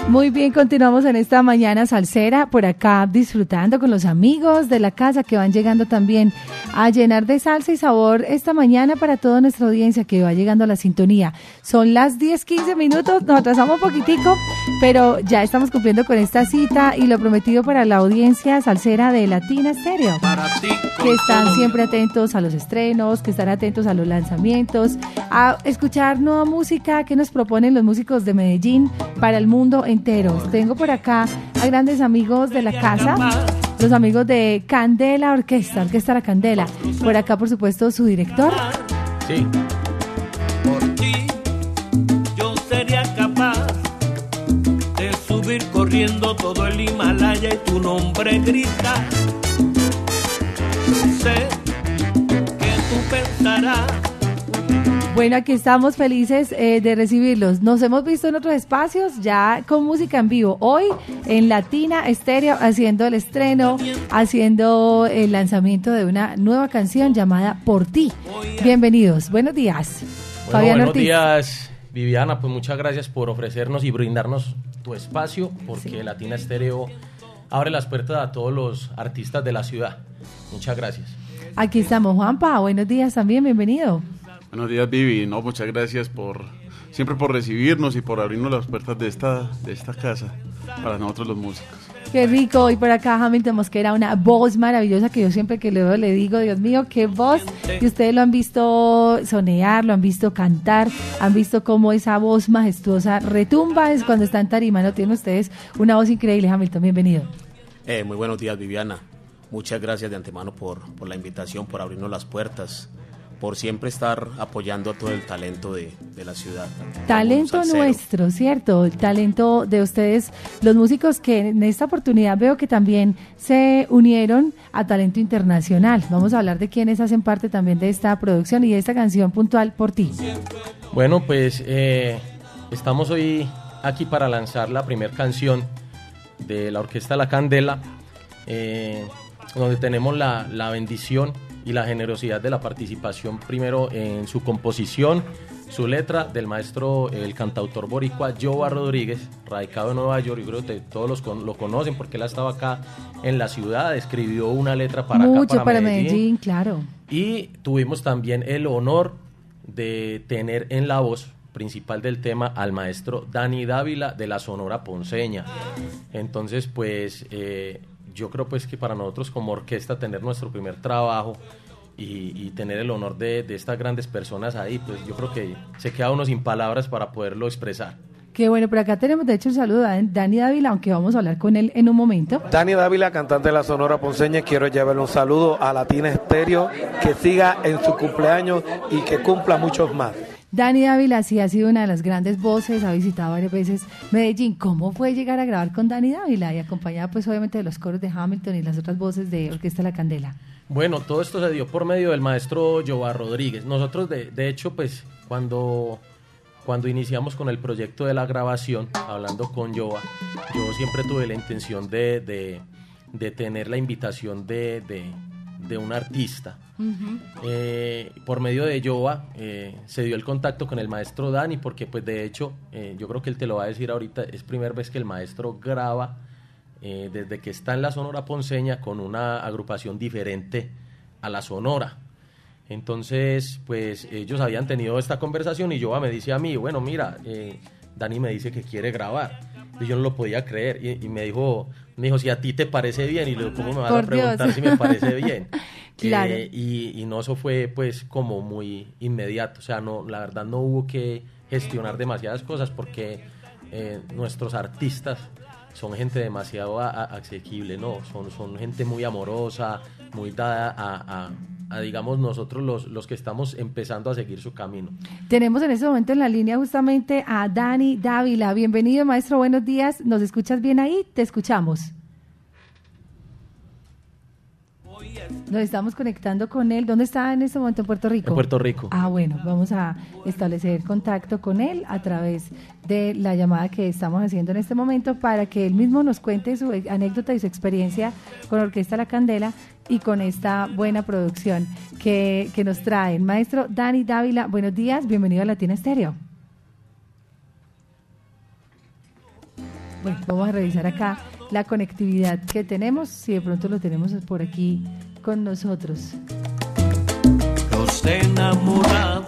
Muy bien, continuamos en esta mañana salsera, por acá disfrutando con los amigos de la casa que van llegando también a llenar de salsa y sabor esta mañana para toda nuestra audiencia que va llegando a la sintonía. Son las 10:15, nos atrasamos un poquitico, pero ya estamos cumpliendo con esta cita y lo prometido para la audiencia salsera de Latina Estéreo, que están siempre atentos a los estrenos, que están atentos a los lanzamientos, a escuchar nueva música que nos proponen los músicos de Medellín para el mundo entero. Tengo por acá a grandes amigos de la casa, los amigos de Candela Orquesta La Candela. Por acá, por supuesto, su director. Sí. Por ti yo sería capaz de subir corriendo todo el Himalaya y tu nombre gritar. Sé que tú pensarás. Bueno, aquí estamos felices de recibirlos. Nos hemos visto en otros espacios ya con música en vivo. Hoy en Latina Estéreo haciendo el estreno, haciendo el lanzamiento de una nueva canción llamada Por Ti. Bienvenidos. Buenos días. Bueno, Fabián buenos Ortiz. días, Viviana. Pues muchas gracias por ofrecernos y brindarnos tu espacio, porque Sí. Latina Estéreo abre las puertas a todos los artistas de la ciudad. Muchas gracias. Aquí estamos, Juanpa. Buenos días también, bienvenido. Buenos días, Vivi. No, muchas gracias siempre por recibirnos y por abrirnos las puertas de esta casa para nosotros los músicos. Qué rico. Y por acá Hamilton Mosquera, una voz maravillosa que yo siempre que le veo le digo, Dios mío, qué voz. Y ustedes lo han visto sonear, lo han visto cantar, han visto cómo esa voz majestuosa retumba es cuando está en tarima. No tienen ustedes una voz increíble, Hamilton. Bienvenido. Muy buenos días, Viviana. Muchas gracias de antemano por la invitación, por abrirnos las puertas, por siempre estar apoyando a todo el talento de la ciudad. Talento nuestro, ¿cierto? El talento de ustedes, los músicos que en esta oportunidad veo que también se unieron a talento internacional. Vamos a hablar de quienes hacen parte también de esta producción y de esta canción puntual Por Ti. Bueno, pues estamos hoy aquí para lanzar la primera canción de la Orquesta La Candela, donde tenemos la bendición y la generosidad de la participación primero en su composición, su letra del maestro, el cantautor boricua Yoba Rodríguez, radicado en Nueva York. Yo creo que todos lo conocen porque él estaba acá en la ciudad, escribió una letra para Mucho acá, para Medellín, claro. Y tuvimos también el honor de tener en la voz principal del tema al maestro Dani Dávila de la Sonora Ponceña. Entonces, pues yo creo pues que para nosotros como orquesta tener nuestro primer trabajo y tener el honor de estas grandes personas ahí, pues yo creo que se queda uno sin palabras para poderlo expresar. Qué bueno, por acá tenemos de hecho un saludo a Dani Dávila, aunque vamos a hablar con él en un momento. Dani Dávila, cantante de la Sonora Ponceña, quiero llevarle un saludo a Latina Estéreo, que siga en su cumpleaños y que cumpla muchos más. Dani Dávila sí ha sido una de las grandes voces, ha visitado varias veces Medellín. ¿Cómo fue llegar a grabar con Dani Dávila? Y acompañada pues obviamente de los coros de Hamilton y las otras voces de Orquesta La Candela. Bueno, todo esto se dio por medio del maestro Yoba Rodríguez. Nosotros de hecho pues cuando iniciamos con el proyecto de la grabación, hablando con Yoba, yo siempre tuve la intención de tener la invitación de un artista. Uh-huh. Por medio de Yoba se dio el contacto con el maestro Dani, porque pues de hecho yo creo que él te lo va a decir ahorita, es primera vez que el maestro graba desde que está en la Sonora Ponceña con una agrupación diferente a la Sonora. Entonces pues ellos habían tenido esta conversación y Yoba me dice a mí, bueno mira, Dani me dice que quiere grabar. Y yo no lo podía creer y me dijo si a ti te parece bien, y le digo, ¿cómo me vas a preguntar si me parece bien? Claro. Y no, eso fue pues como muy inmediato, o sea, no, la verdad no hubo que gestionar demasiadas cosas porque nuestros artistas son gente demasiado asequible, ¿no? Son gente muy amorosa, muy dada a digamos, nosotros los que estamos empezando a seguir su camino. Tenemos en este momento en la línea justamente a Dani Dávila. Bienvenido, maestro, buenos días. ¿Nos escuchas bien ahí? Te escuchamos. Nos estamos conectando con él. ¿Dónde está en este momento? ¿En Puerto Rico? En Puerto Rico. Ah, bueno, vamos a establecer contacto con él a través de la llamada que estamos haciendo en este momento para que él mismo nos cuente su anécdota y su experiencia con Orquesta La Candela y con esta buena producción que nos traen. Maestro Dani Dávila, buenos días, bienvenido a Latina Estéreo. bueno, vamos a revisar acá la conectividad que tenemos, si de pronto lo tenemos por aquí con nosotros. Los enamorados.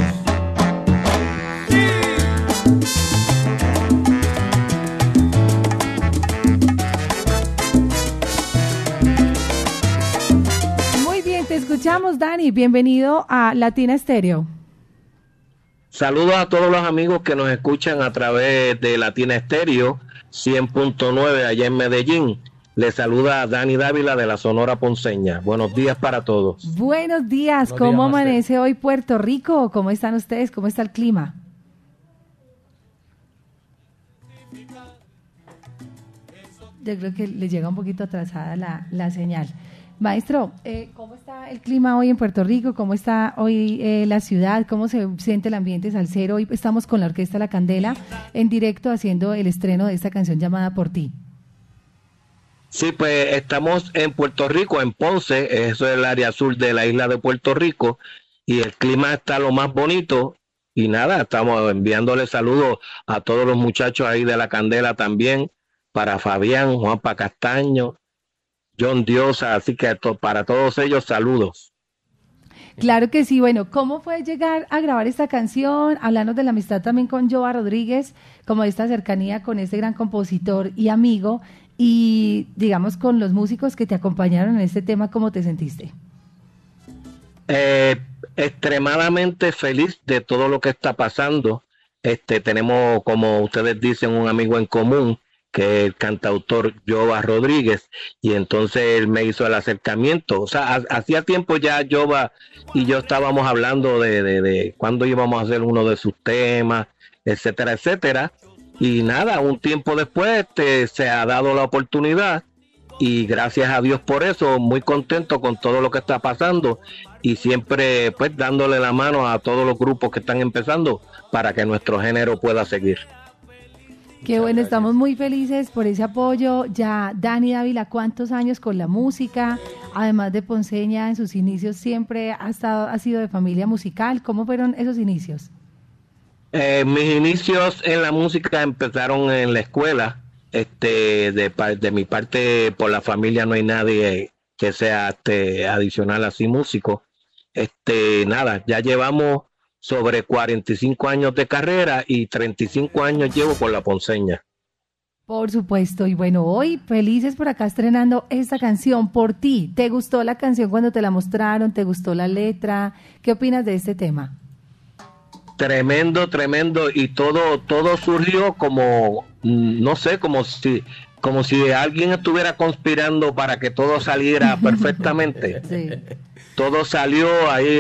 Muy bien, te escuchamos, Dani. Bienvenido a Latina Estéreo. Saludos a todos los amigos que nos escuchan a través de Latina Estéreo 100.9 allá en Medellín. Les saluda Dani Dávila de la Sonora Ponceña. Buenos días para todos. Buenos días. ¿Cómo amanece hoy Puerto Rico? ¿Cómo están ustedes? ¿Cómo está el clima? Yo creo que le llega un poquito atrasada la señal. Maestro, ¿cómo está el clima hoy en Puerto Rico? ¿Cómo está hoy la ciudad? ¿Cómo se siente el ambiente salsero? Hoy estamos con la Orquesta La Candela en directo haciendo el estreno de esta canción llamada Por Ti. Sí, pues estamos en Puerto Rico, en Ponce, eso es el área sur de la isla de Puerto Rico, y el clima está lo más bonito. Y nada, estamos enviándole saludos a todos los muchachos ahí de La Candela también, para Fabián, Juanpa Castaño, John Diosa, así que para todos ellos saludos. Claro que sí. Bueno, ¿cómo fue llegar a grabar esta canción? Hablarnos de la amistad también con Yoba Rodríguez, como de esta cercanía con este gran compositor y amigo, y digamos con los músicos que te acompañaron en este tema, ¿cómo te sentiste? Extremadamente feliz de todo lo que está pasando. Tenemos, como ustedes dicen, un amigo en común, que es el cantautor Yoba Rodríguez, y entonces él me hizo el acercamiento. O sea, hacía tiempo ya Yoba y yo estábamos hablando de cuándo íbamos a hacer uno de sus temas, etcétera, etcétera, y nada, un tiempo después se ha dado la oportunidad, y gracias a Dios por eso, muy contento con todo lo que está pasando, y siempre pues dándole la mano a todos los grupos que están empezando para que nuestro género pueda seguir. Qué bueno, estamos muy felices por ese apoyo. Ya Dani Dávila, ¿cuántos años con la música? Además de ponceña, en sus inicios siempre ha sido de familia musical. ¿Cómo fueron esos inicios? Mis inicios en la música empezaron en la escuela. De mi parte, por la familia no hay nadie que sea adicional así músico. Nada, ya llevamos sobre 45 años de carrera y 35 años llevo con la ponceña. Por supuesto, y bueno, hoy felices por acá estrenando esta canción, Por Ti. ¿Te gustó la canción cuando te la mostraron? ¿Te gustó la letra? ¿Qué opinas de este tema? Tremendo, y todo surgió como, no sé, como si alguien estuviera conspirando para que todo saliera perfectamente. Sí. Todo salió ahí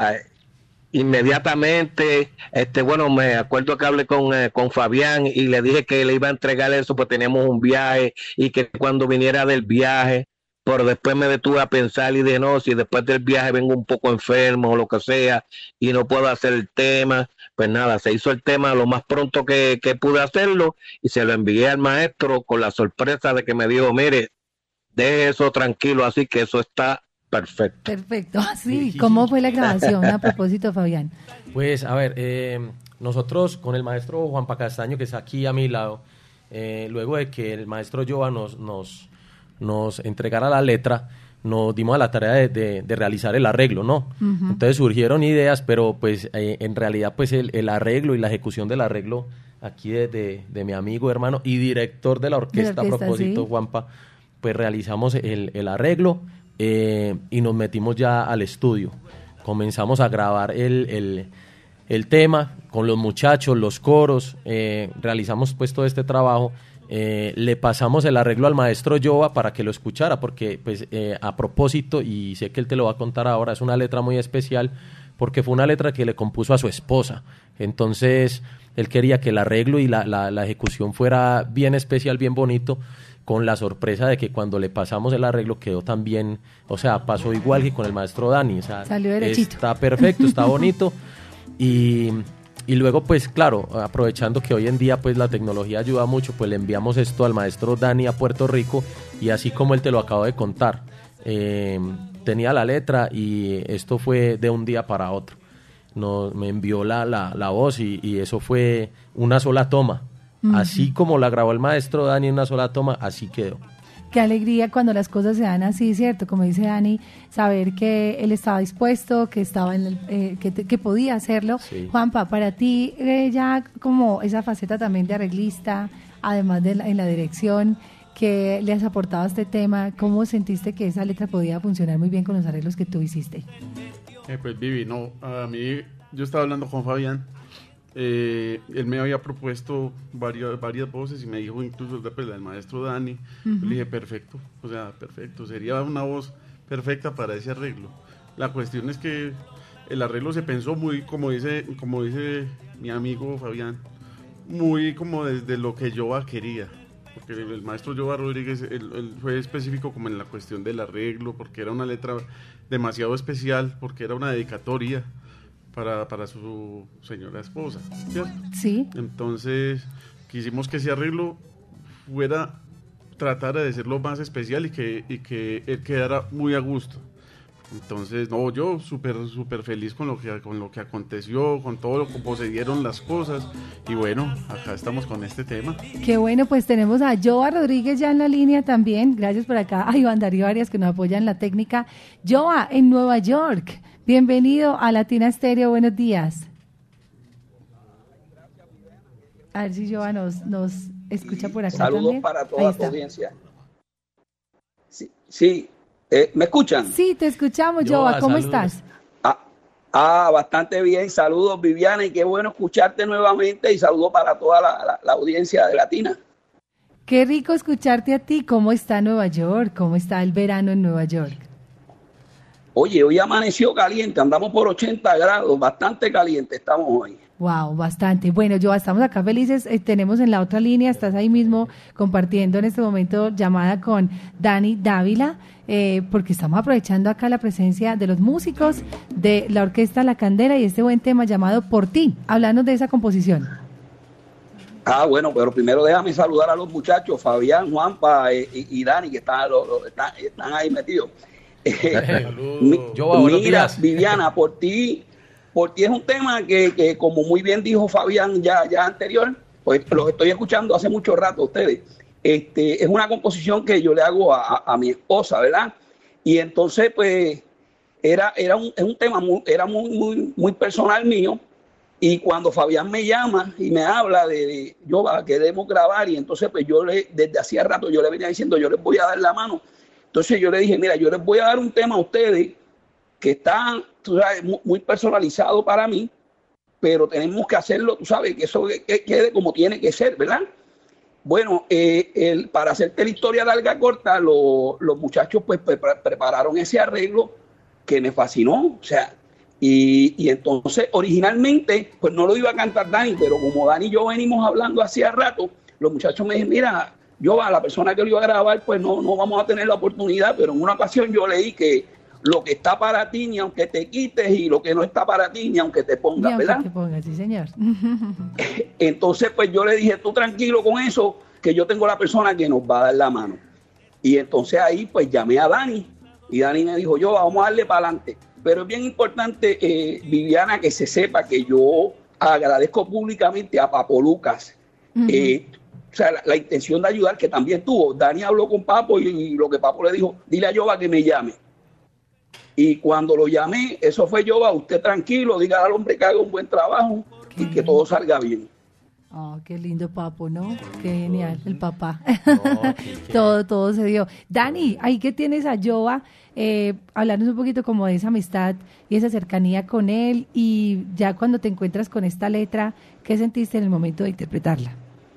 inmediatamente. Bueno, me acuerdo que hablé con Fabián y le dije que le iba a entregar eso, pues teníamos un viaje, y que cuando viniera del viaje, pero después me detuve a pensar y dije, no, si después del viaje vengo un poco enfermo o lo que sea y no puedo hacer el tema, pues nada, se hizo el tema lo más pronto que pude hacerlo, y se lo envié al maestro con la sorpresa de que me dijo, mire, deje eso tranquilo, así que eso está perfecto. Perfecto, sí. ¿Cómo fue la grabación a propósito, Fabián? Pues, a ver, nosotros con el maestro Juanpa Castaño, que está aquí a mi lado, luego de que el maestro Yoba nos entregara la letra, nos dimos a la tarea de realizar el arreglo, ¿no? Uh-huh. Entonces surgieron ideas, pero pues en realidad pues el arreglo y la ejecución del arreglo aquí de mi amigo, hermano y director de la orquesta, a propósito, ¿sí? Juanpa, pues realizamos el arreglo, y nos metimos ya al estudio. Comenzamos a grabar el tema con los muchachos, los coros, realizamos pues todo este trabajo. Le pasamos el arreglo al maestro Yoba para que lo escuchara, porque pues a propósito, y sé que él te lo va a contar ahora, es una letra muy especial porque fue una letra que le compuso a su esposa. Entonces él quería que el arreglo y la ejecución fuera bien especial, bien bonito, con la sorpresa de que cuando le pasamos el arreglo quedó también, o sea, pasó igual que con el maestro Dani, o sea, salió derechito. Está perfecto, está bonito. Y luego, pues claro, aprovechando que hoy en día pues la tecnología ayuda mucho, pues le enviamos esto al maestro Dani a Puerto Rico, y así como él te lo acabo de contar, tenía la letra y esto fue de un día para otro. Me envió la voz y eso fue una sola toma. Así como la grabó el maestro Dani en una sola toma, así quedó. Qué alegría cuando las cosas se dan así, ¿cierto? Como dice Dani, saber que él estaba dispuesto, que estaba que podía hacerlo. Sí. Juanpa, para ti ya como esa faceta también de arreglista, además de en la dirección, que le has aportado a este tema, ¿cómo sentiste que esa letra podía funcionar muy bien con los arreglos que tú hiciste? Pues Vivi, no, a mí, yo estaba hablando con Fabián, él me había propuesto varias voces y me dijo incluso el maestro Dani. Le dije perfecto, o sea, perfecto, sería una voz perfecta para ese arreglo. La cuestión es que el arreglo se pensó muy, como dice mi amigo Fabián, muy como desde lo que Yoba quería, porque el maestro Yoba Rodríguez él fue específico como en la cuestión del arreglo, porque era una letra demasiado especial, porque era una dedicatoria para su señora esposa, ¿cierto? Sí. Entonces quisimos que ese arreglo tratara de ser lo más especial y que él quedara muy a gusto. Entonces, no, yo súper feliz con lo que aconteció, con todo cómo se dieron las cosas, y bueno, acá estamos con este tema. Qué bueno, pues tenemos a Yoba Rodríguez ya en la línea también, gracias por acá a Iván Darío Arias que nos apoya en la técnica. Yoba, en Nueva York, bienvenido a Latina Estéreo, buenos días. A ver si Yoba nos escucha por acá. Saludos también. Para toda tu audiencia. Sí. ¿Me escuchan? Sí, te escuchamos, Yoba. ¿Cómo estás? Bastante bien. Saludos, Viviana, y qué bueno escucharte nuevamente, y saludos para toda la audiencia de Latina. Qué rico escucharte a ti. ¿Cómo está Nueva York? ¿Cómo está el verano en Nueva York? Oye, hoy amaneció caliente, andamos por 80 grados, bastante caliente estamos hoy. Wow, bastante. Bueno, Yoba, estamos acá felices. Tenemos en la otra línea, estás ahí mismo compartiendo en este momento llamada con Dani Dávila, porque estamos aprovechando acá la presencia de los músicos de la Orquesta La Candela y este buen tema llamado Por Ti. Háblanos de esa composición. Bueno, pero primero déjame saludar a los muchachos, Fabián, Juanpa y Dani, que están ahí metidos. Yoba, buenos mira, días. Viviana, Por ti es un tema que como muy bien dijo Fabián ya anterior, pues lo estoy escuchando hace mucho rato a ustedes. Es una composición que yo le hago a mi esposa, ¿verdad? Y entonces, pues, es un tema muy personal mío. Y cuando Fabián me llama y me habla de Yoba, queremos grabar, y entonces, pues, desde hacía rato yo le venía diciendo, yo les voy a dar la mano. Entonces yo le dije, mira, yo les voy a dar un tema a ustedes que está, tú sabes, muy personalizado para mí, pero tenemos que hacerlo, tú sabes, que eso quede como tiene que ser, ¿verdad? Bueno, para hacerte la historia larga corta, los muchachos pues prepararon ese arreglo que me fascinó, o sea, y entonces originalmente pues no lo iba a cantar Dani, pero como Dani y yo venimos hablando hacía rato, los muchachos me dijeron, mira, yo a la persona que lo iba a grabar pues no vamos a tener la oportunidad, pero en una ocasión yo leí que lo que está para ti ni aunque te quites, y lo que no está para ti ni aunque te pongas, ¿verdad? Ni aunque te pongas, sí, señor. Entonces, pues yo le dije, tú tranquilo con eso, que yo tengo la persona que nos va a dar la mano. Y entonces ahí, pues llamé a Dani, y Dani me dijo, yo vamos a darle para adelante. Pero es bien importante, Viviana, que se sepa que yo agradezco públicamente a Papo Lucas, o sea, la intención de ayudar que también tuvo. Dani habló con Papo y lo que Papo le dijo, dile a Yoba que me llame. Y cuando lo llamé, eso fue Yoba, usted tranquilo, diga al hombre que haga un buen trabajo y que todo salga bien. Oh, qué lindo Papo, ¿no? Qué genial, el papá. No, todo se dio. Dani, ahí que tienes a Yoba, hablarnos un poquito como de esa amistad y esa cercanía con él, y ya cuando te encuentras con esta letra, ¿qué sentiste en el momento de interpretarla?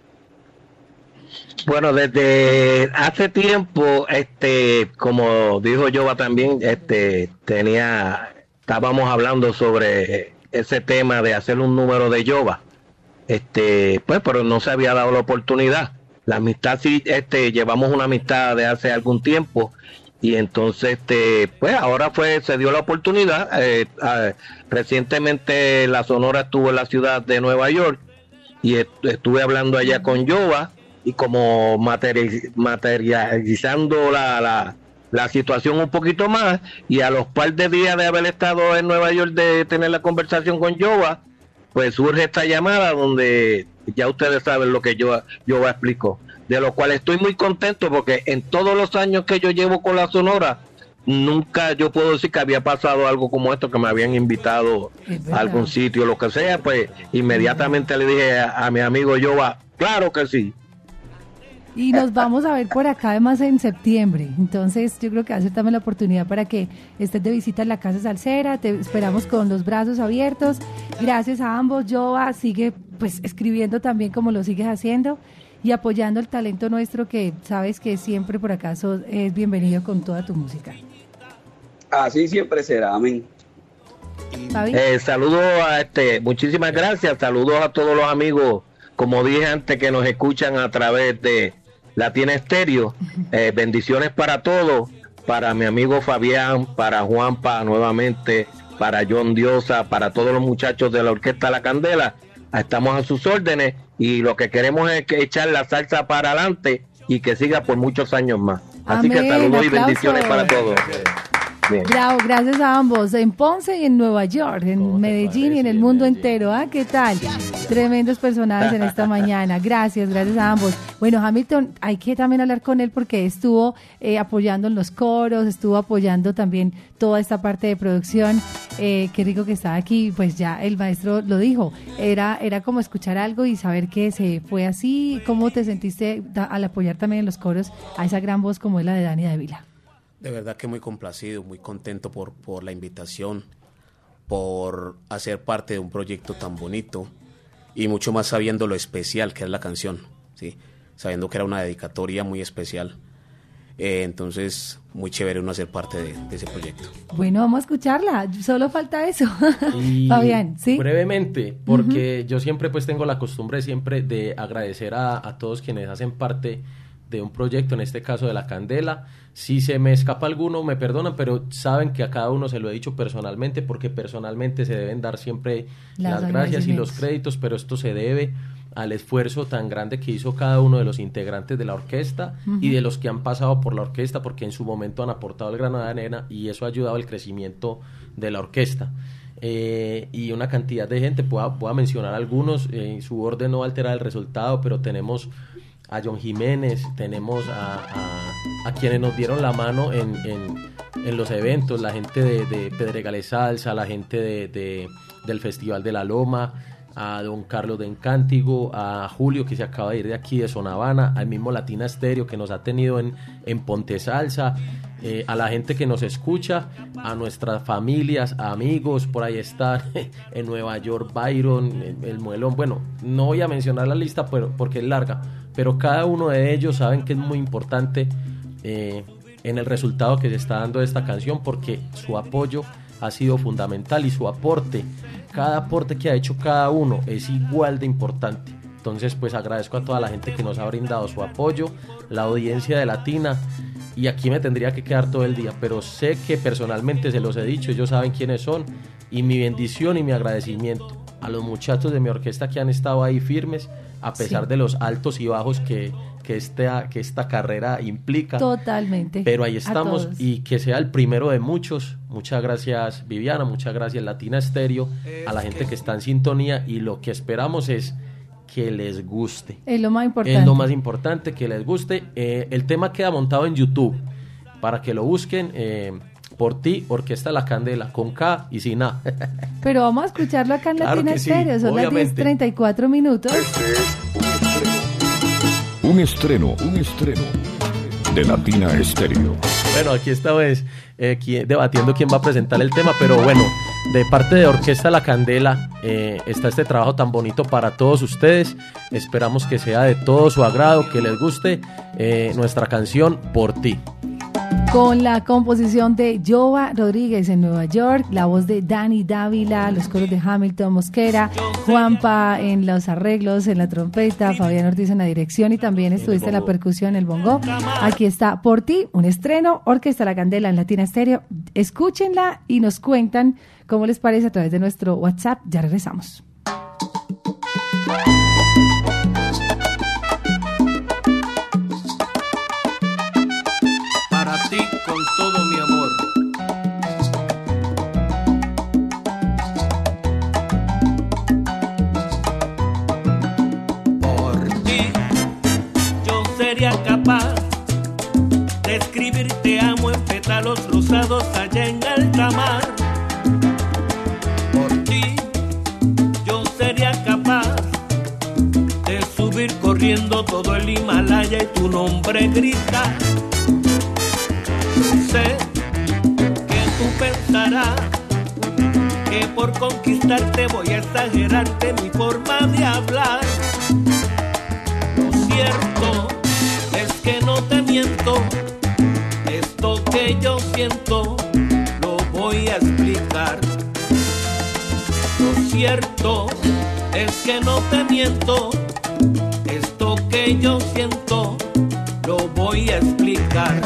Bueno, desde hace tiempo, como dijo Yoba también, estábamos hablando sobre ese tema de hacer un número de Yoba, pues, pero no se había dado la oportunidad. La amistad sí, llevamos una amistad de hace algún tiempo, y entonces, pues, ahora se dio la oportunidad. Recientemente la Sonora estuvo en la ciudad de Nueva York, y estuve hablando allá con Yoba, y como materializando la situación un poquito más, y a los par de días de haber estado en Nueva York, de tener la conversación con Yoba, pues surge esta llamada donde ya ustedes saben lo que yo explico, de lo cual estoy muy contento porque en todos los años que yo llevo con la Sonora, nunca yo puedo decir que había pasado algo como esto, que me habían invitado a algún sitio, lo que sea, pues inmediatamente le dije a mi amigo Jova, claro que sí. Y nos vamos a ver por acá además en septiembre, entonces yo creo que va a ser también la oportunidad para que estés de visita en la Casa Salsera, te esperamos con los brazos abiertos. Gracias a ambos. Jova, sigue pues escribiendo también como lo sigues haciendo y apoyando el talento nuestro, que sabes que siempre por acá es bienvenido con toda tu música. Así siempre será, amén. Saludos muchísimas gracias, saludos a todos los amigos, como dije antes, que nos escuchan a través de Latina Estéreo. Bendiciones para todos, para mi amigo Fabián, para Juanpa nuevamente, para John Diosa, para todos los muchachos de la Orquesta La Candela. Estamos a sus órdenes y lo que queremos es que echar la salsa para adelante y que siga por muchos años más. Así que saludos y bendiciones para todos. Bien. Bravo, gracias a ambos, en Ponce y en Nueva York, en Medellín y en el mundo entero. ¿Qué tal? Tremendos personajes en esta mañana. Gracias a ambos. Bueno, Hamilton, hay que también hablar con él porque estuvo apoyando en los coros, estuvo apoyando también toda esta parte de producción. Qué rico que está aquí. Pues ya el maestro lo dijo, era como escuchar algo y saber que se fue así. ¿Cómo te sentiste al apoyar también en los coros a esa gran voz como es la de Dani Dávila? De verdad que muy complacido, muy contento por la invitación, por hacer parte de un proyecto tan bonito y mucho más sabiendo lo especial que es la canción, ¿sí? Sabiendo que era una dedicatoria muy especial. Entonces, muy chévere uno hacer parte de ese proyecto. Bueno, vamos a escucharla, solo falta eso. Y Fabián, ¿sí? Brevemente, porque yo siempre pues tengo la costumbre siempre de agradecer a todos quienes hacen parte de un proyecto, en este caso de La Candela. Si se me escapa alguno, me perdonan, pero saben que a cada uno se lo he dicho personalmente, porque personalmente se deben dar siempre las gracias y los créditos, pero esto se debe al esfuerzo tan grande que hizo cada uno de los integrantes de la orquesta y de los que han pasado por la orquesta, porque en su momento han aportado el grano de arena y eso ha ayudado al crecimiento de la orquesta. Y una cantidad de gente, voy a mencionar algunos, su orden no va a alterar el resultado, pero tenemos a John Jiménez, tenemos a quienes nos dieron la mano en los eventos, la gente de Pedregales Salsa, la gente del Festival de la Loma, a don Carlos de Encántigo, a Julio que se acaba de ir de aquí de Sonavana, al mismo Latina Estéreo que nos ha tenido en Ponte Salsa, a la gente que nos escucha, a nuestras familias, amigos, por ahí están en Nueva York, Byron, el Muelón. Bueno, no voy a mencionar la lista porque es larga, pero cada uno de ellos saben que es muy importante en el resultado que se está dando de esta canción, porque su apoyo ha sido fundamental y su aporte, cada aporte que ha hecho cada uno es igual de importante. Entonces pues agradezco a toda la gente que nos ha brindado su apoyo, la audiencia de Latina, y aquí me tendría que quedar todo el día, pero sé que personalmente se los he dicho, ellos saben quiénes son, y mi bendición y mi agradecimiento a los muchachos de mi orquesta que han estado ahí firmes a pesar de los altos y bajos que esta carrera implica. Totalmente. Pero ahí estamos y que sea el primero de muchos. Muchas gracias, Viviana, muchas gracias, Latina Estéreo, a la gente que está en sintonía, y lo que esperamos es que les guste. Es lo más importante. Es lo más importante, que les guste. El tema queda montado en YouTube para que lo busquen. Por ti, Orquesta La Candela, con K y sin A. Pero vamos a escucharlo acá en Latina Estéreo, son obviamente. Las 10:34 minutos. Un estreno de Latina Estéreo. Bueno, aquí esta vez debatiendo quién va a presentar el tema, pero bueno, de parte de Orquesta La Candela está este trabajo tan bonito para todos ustedes. Esperamos que sea de todo su agrado, que les guste nuestra canción Por Ti. Con la composición de Jova Rodríguez en Nueva York, la voz de Dani Dávila, los coros de Hamilton Mosquera, Juanpa en los arreglos, en la trompeta, Fabián Ortiz en la dirección, y también estuviste en la percusión, el bongo. Aquí está Por Ti, un estreno, Orquesta La Candela en Latina Estéreo. Escúchenla y nos cuentan cómo les parece a través de nuestro WhatsApp. Ya regresamos. Con todo mi amor. sería capaz de escribir te amo en pétalos rosados allá en alta mar. Por ti yo sería capaz de subir corriendo todo el Himalaya y tu nombre gritar. Sé que tú pensarás que por conquistarte voy a exagerarte mi forma de hablar. Lo cierto es que no te miento, esto que yo siento lo voy a explicar. Lo cierto es que no te miento, esto que yo siento lo voy a explicar.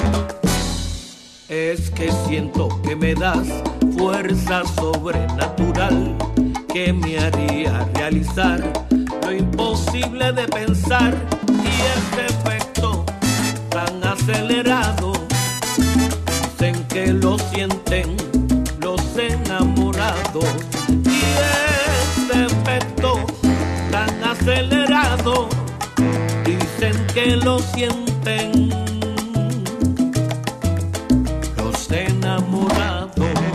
Es que siento que me das fuerza sobrenatural que me haría realizar lo imposible de pensar, y ese efecto tan acelerado dicen que lo sienten los enamorados, y ese efecto tan acelerado dicen que lo sienten los enamorados.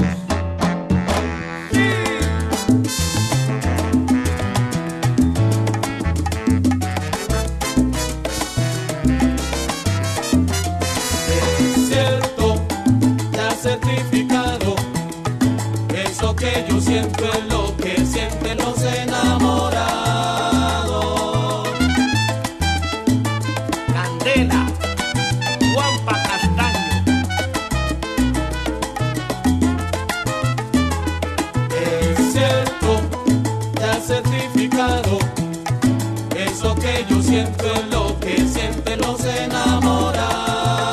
Certificado, eso que yo siento es lo que sienten los enamorados. Candela, Juanpa Castaño. Es cierto, ya certificado, eso que yo siento es lo que sienten los enamorados.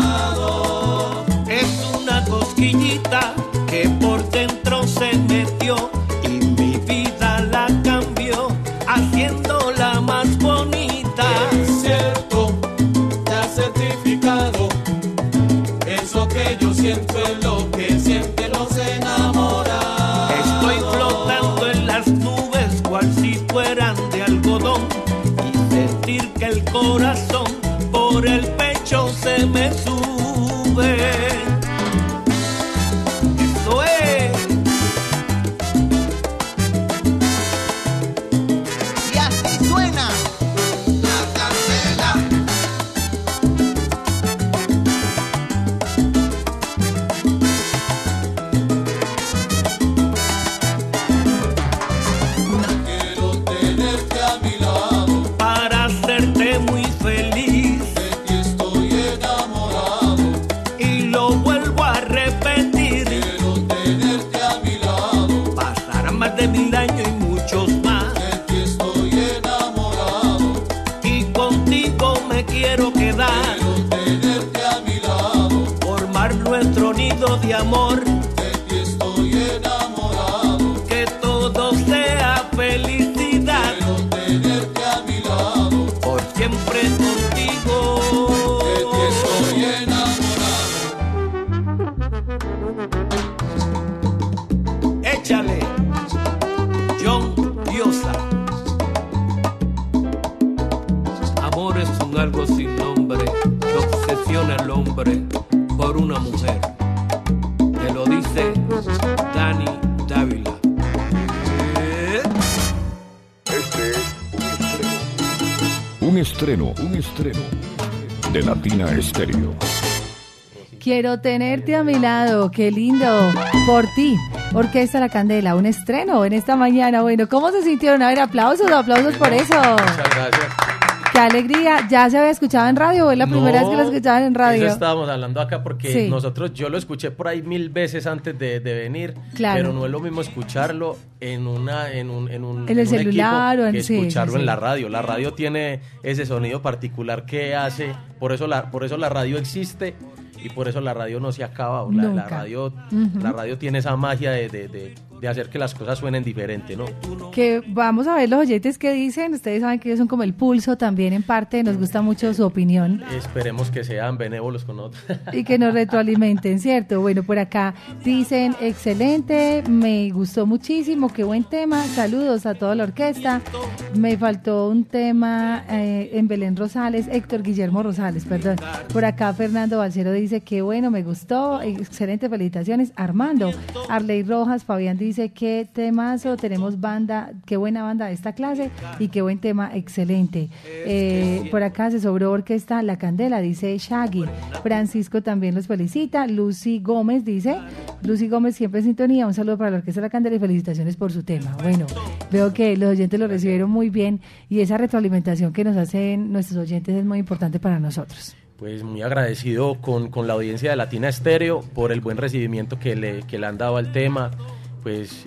Que por dentro se metió y mi vida la cambió, haciéndola más bonita. Es cierto, ya certificado, eso que yo siento es lo que sienten los enamorados. Estoy flotando en las nubes cual si fueran de algodón, y sentir que el corazón por el pecho se me sube. De amor, de ti estoy enamorado, que todo sea felicidad, quiero tenerte a mi lado, por siempre contigo, de ti estoy enamorado. Échale, John Diosa. Amor es un algo sin nombre que obsesiona al hombre por una mujer. Te lo dice Dani Dávila. Este es un estreno de Latina Estéreo. Quiero tenerte a mi lado, qué lindo, por ti. Orquesta La Candela, un estreno en esta mañana. Bueno, ¿cómo se sintieron? A ver, aplausos por eso. Muchas gracias. Qué alegría. ¿Ya se había escuchado en radio o es la primera vez que lo escuchaban en radio? Eso estábamos hablando acá porque Sí. yo lo escuché por ahí 1000 veces antes de venir, Claro. pero no es lo mismo escucharlo en un el celular equipo o en- que sí, escucharlo sí, sí. en la radio. La radio tiene ese sonido particular que hace, por eso la radio existe. Y por eso la radio no se acaba. La Nunca. radio, Ujú. la radio tiene esa magia de hacer que las cosas suenen diferente, ¿no? Que vamos a ver los oyentes que dicen. Ustedes saben que ellos son como el pulso también en parte, nos gusta mucho su opinión. Esperemos que sean benévolos con nosotros. Y que nos retroalimenten, ¿cierto? Bueno, por acá dicen, excelente, me gustó muchísimo, qué buen tema, saludos a toda la orquesta. Me faltó un tema en Belén Rosales, Héctor Guillermo Rosales, perdón. Por acá Fernando Balcero dice, qué bueno, me gustó, excelente, felicitaciones. Armando, Arley Rojas, Fabián dice, qué temazo, tenemos banda, qué buena banda de esta clase y qué buen tema, excelente. Por acá se sobró orquesta La Candela, dice Shaggy. Francisco también los felicita. Lucy Gómez dice, Lucy Gómez siempre en sintonía, un saludo para la orquesta La Candela y felicitaciones por su tema. Bueno, veo que los oyentes lo recibieron muy bien y esa retroalimentación que nos hacen nuestros oyentes es muy importante para nosotros. Pues muy agradecido con la audiencia de Latina Estéreo por el buen recibimiento que le han dado al tema. Pues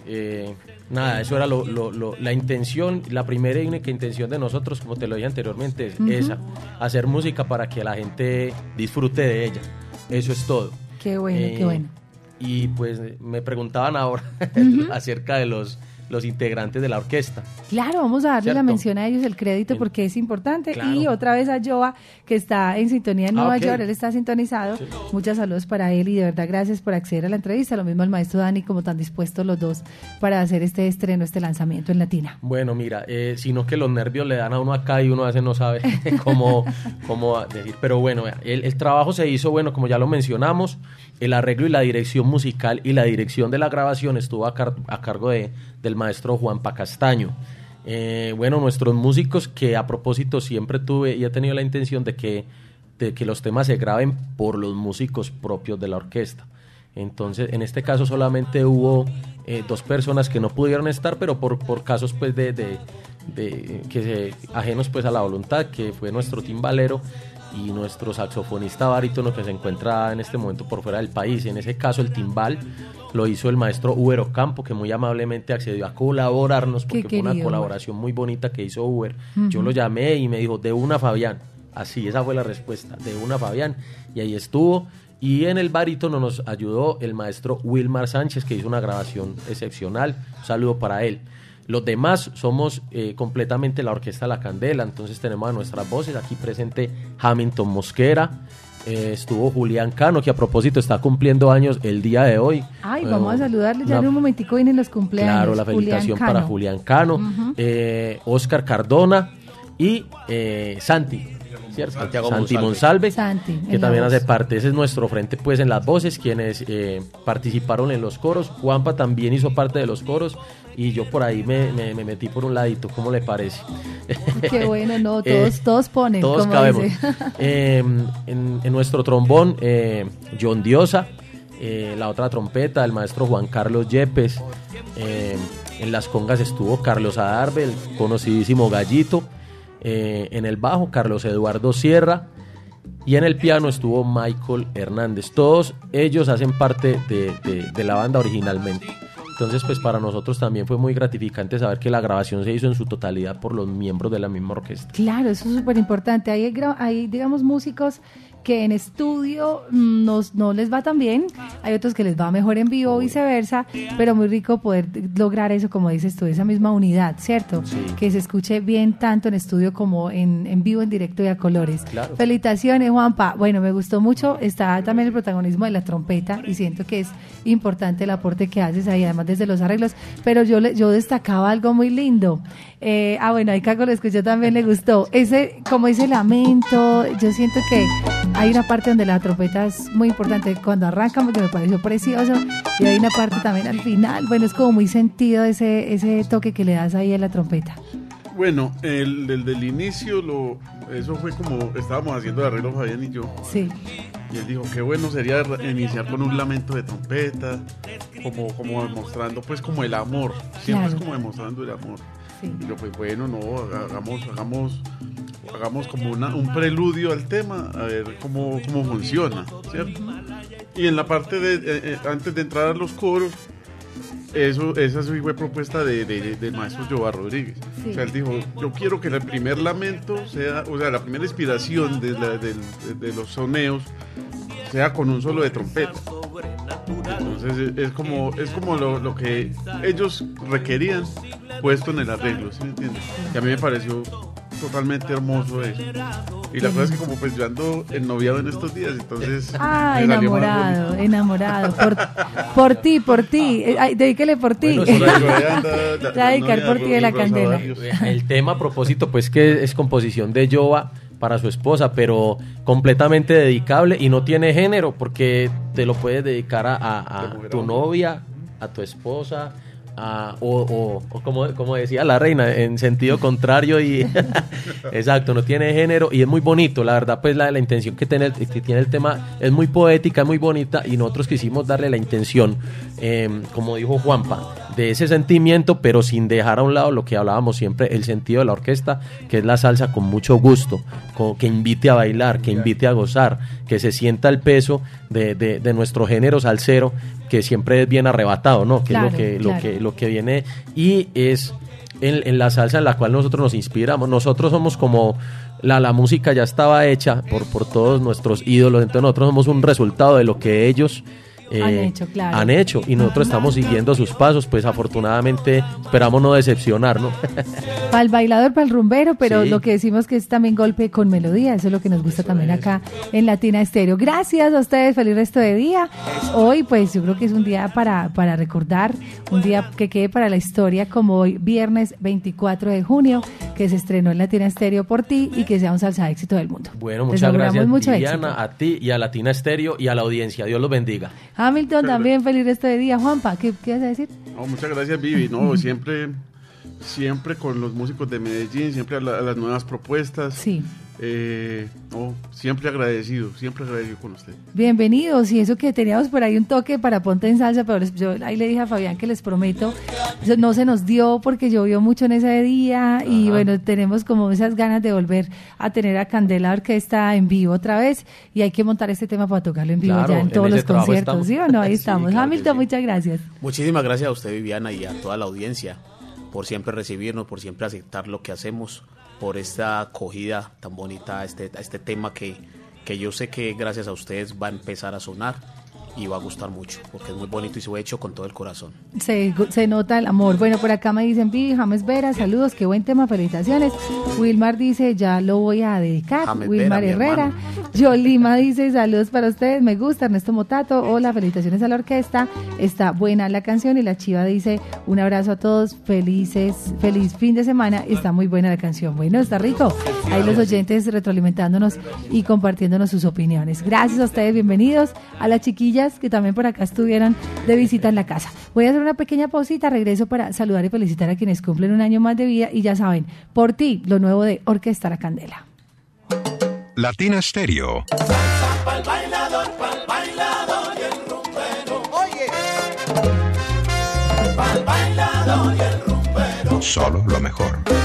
nada, eso era la intención, la primera y única intención de nosotros, como te lo dije anteriormente, es esa, hacer música para que la gente disfrute de ella. Eso es todo. Qué bueno, qué bueno. Y pues me preguntaban ahora acerca de los integrantes de la orquesta. Claro, vamos a darle ¿cierto? La mención a ellos, el crédito, porque es importante. Claro. Y otra vez a Joa, que está en sintonía en Nueva York, él está sintonizado. Sí. Muchos saludos para él y de verdad gracias por acceder a la entrevista. Lo mismo al maestro Dani, como tan dispuestos los dos para hacer este estreno, este lanzamiento en Latina. Bueno, mira, sino que los nervios le dan a uno acá y uno a veces no sabe cómo decir. Pero bueno, el trabajo se hizo, bueno, como ya lo mencionamos, el arreglo y la dirección musical y la dirección de la grabación estuvo a cargo del maestro Juanpa Castaño. Bueno, nuestros músicos, que a propósito siempre tuve y he tenido la intención de que los temas se graben por los músicos propios de la orquesta. Entonces, en este caso solamente hubo 2 personas que no pudieron estar, pero por casos pues ajenos pues a la voluntad, que fue nuestro timbalero y nuestro saxofonista barítono, que se encuentra en este momento por fuera del país. En ese caso el timbal lo hizo el maestro Uber Ocampo, que muy amablemente accedió a colaborarnos, porque fue una colaboración muy bonita que hizo Uber. Yo lo llamé y me dijo, de una Fabián. Así, esa fue la respuesta, de una Fabián. Y ahí estuvo. Y en el barítono nos ayudó el maestro Wilmar Sánchez, que hizo una grabación excepcional. Un saludo para él. Los demás somos completamente la orquesta La Candela. Entonces tenemos a nuestras voces aquí presente Hamilton Mosquera, estuvo Julián Cano, que a propósito está cumpliendo años el día de hoy. Ay, vamos a saludarle, ya en un momentico vienen los cumpleaños. Claro, la felicitación para Julián Cano, Oscar Cardona y Santi, ¿cierto? Santi Monsalve, que también hace parte. Ese es nuestro frente pues en las voces, quienes participaron en los coros. Juanpa también hizo parte de los coros y yo por ahí me metí por un ladito. ¿Cómo le parece? Qué bueno, no, todos ponen, todos como cabemos. Dice. En nuestro trombón, John Diosa, la otra trompeta, el maestro Juan Carlos Yepes, en las congas estuvo Carlos Adarve, el conocidísimo Gallito, en el bajo Carlos Eduardo Sierra, y en el piano estuvo Michael Hernández. Todos ellos hacen parte de la banda originalmente. Entonces, pues para nosotros también fue muy gratificante saber que la grabación se hizo en su totalidad por los miembros de la misma orquesta. Claro, eso es súper importante. Hay, digamos, músicos que en estudio no les va tan bien, hay otros que les va mejor en vivo, viceversa, pero muy rico poder lograr eso, como dices tú, esa misma unidad, ¿cierto? Sí. Que se escuche bien tanto en estudio como en vivo, en directo y a colores. Claro. Felicitaciones, Juanpa. Bueno, me gustó mucho, está también el protagonismo de la trompeta y siento que es importante el aporte que haces ahí, además desde los arreglos, pero yo destacaba algo muy lindo. Bueno, ahí Caco lo escuchó, también le gustó. Como ese lamento, yo siento que hay una parte donde la trompeta es muy importante cuando arranca, porque me pareció precioso, y hay una parte también al final. Bueno, es como muy sentido ese toque que le das ahí a la trompeta. Bueno, del inicio, eso fue como estábamos haciendo el arreglo Fabián y yo. Sí. Y él dijo, qué bueno sería iniciar con un lamento de trompeta, como demostrando pues como el amor. Siempre es como demostrando el amor. Sí. Y yo, pues bueno, no, hagamos como un preludio al tema, a ver cómo funciona, ¿cierto? Y en la parte antes de entrar a los coros, esa sí fue propuesta del maestro Joa Rodríguez. Sí. O sea, él dijo, yo quiero que el primer lamento sea, o sea, la primera inspiración de los soneos sea con un solo de trompeta. Entonces es como lo que ellos requerían puesto en el arreglo, ¿sí me entiendes? Y a mí me pareció totalmente hermoso eso. Y la cosa es que como pues yo ando ennoviado en estos días, entonces... enamorado. Por ti. Ay, dedíquele por ti. Bueno, dedicar por ti de la candela. El tema a propósito, pues que es composición de Yoba para su esposa, pero completamente dedicable y no tiene género, porque te lo puedes dedicar a tu novia, a tu esposa, o como decía la reina, en sentido contrario. Y exacto, no tiene género y es muy bonito, la verdad. Pues la intención que tiene el tema es muy poética, es muy bonita, y nosotros quisimos darle la intención, como dijo Juanpa, de ese sentimiento, pero sin dejar a un lado lo que hablábamos siempre, el sentido de la orquesta, que es la salsa con mucho gusto, que invite a bailar, que invite a gozar, que se sienta el peso de nuestro género salsero, que siempre es bien arrebatado, ¿no? Que claro, es lo que viene, y es en la salsa en la cual nosotros nos inspiramos. Nosotros somos como la música ya estaba hecha por todos nuestros ídolos, entonces nosotros somos un resultado de lo que ellos han hecho, y nosotros estamos siguiendo sus pasos. Pues afortunadamente esperamos no decepcionar, ¿no? Para el bailador, para el rumbero, pero sí, lo que decimos que es también golpe con melodía, eso es lo que nos gusta también acá en Latina Estéreo. Gracias a ustedes, feliz resto de día. Hoy pues yo creo que es un día para recordar, un día que quede para la historia, como hoy, viernes 24 de junio, que se estrenó en Latina Estéreo Por Ti, y que sea un salsa de éxito del mundo. Bueno, muchas gracias, Viviana, a ti y a Latina Estéreo y a la audiencia. Dios los bendiga. Hamilton, también feliz resto de día. Juanpa, ¿qué vas a decir? No, muchas gracias, Vivi. No, siempre con los músicos de Medellín, siempre a las nuevas propuestas. Sí. Siempre agradecido con usted. Bienvenidos, y eso que teníamos por ahí un toque para Ponte en Salsa, pero yo ahí le dije a Fabián que les prometo, no se nos dio porque llovió mucho en ese día. Y bueno, tenemos como esas ganas de volver a tener a Candela Orquesta en vivo otra vez, y hay que montar este tema para tocarlo en vivo, claro, ya en todos los conciertos, ¿sí o no? Ahí estamos. Sí, claro. Hamilton, muchas gracias. Muchísimas gracias a usted, Viviana, y a toda la audiencia por siempre recibirnos, por siempre aceptar lo que hacemos, por esta acogida tan bonita a este tema que yo sé que gracias a ustedes va a empezar a sonar y va a gustar mucho, porque es muy bonito y se fue hecho con todo el corazón. Se nota el amor. Bueno, por acá me dicen, Vivi, James Vera, saludos, qué buen tema, felicitaciones. Wilmar dice, ya lo voy a dedicar. James Wilmar Vera, Herrera. Yolima dice, saludos para ustedes, me gusta. Ernesto Motato, hola, felicitaciones a la orquesta, está buena la canción. Y la Chiva dice, un abrazo a todos, feliz fin de semana, está muy buena la canción. Bueno, está rico. Ahí los oyentes retroalimentándonos y compartiéndonos sus opiniones. Gracias a ustedes, bienvenidos a las chiquillas que también por acá estuvieron de visita en la casa. Voy a hacer una pequeña pausita, regreso para saludar y felicitar a quienes cumplen un año más de vida, y ya saben, Por Ti, lo nuevo de Orquesta La Candela. Latina Estéreo. Salsa pa'l bailador y el rumbero. Oye. Pa'l bailador y el rumbero. Solo lo mejor.